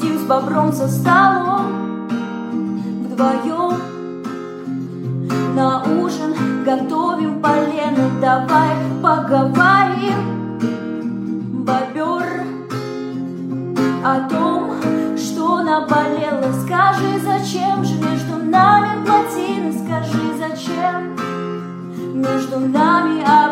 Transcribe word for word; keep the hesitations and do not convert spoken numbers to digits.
сидим с бобром за столом вдвоем. На ужин готовим полено, давай поговорим, бобер, о том, что наболело. Скажи, зачем же между нами плотины? Скажи, зачем между нами